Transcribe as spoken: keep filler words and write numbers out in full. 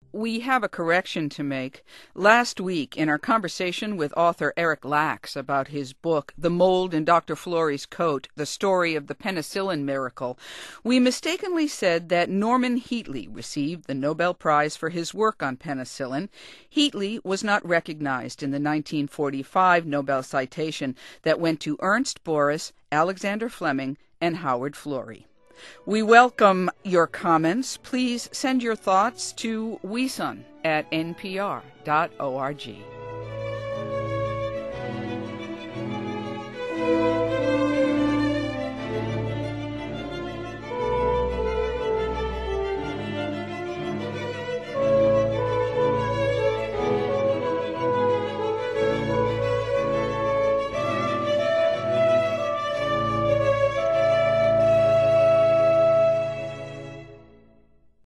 We have a correction to make. Last week, in our conversation with author Eric Lax about his book, The Mold in Doctor Florey's Coat, The Story of the Penicillin Miracle, we mistakenly said that Norman Heatley received the Nobel Prize for his work on penicillin. Heatley was not recognized in the nineteen forty-five Nobel citation that went to Ernst Boris, Alexander Fleming, and Howard Florey. We welcome your comments. Please send your thoughts to weson at n p r dot org.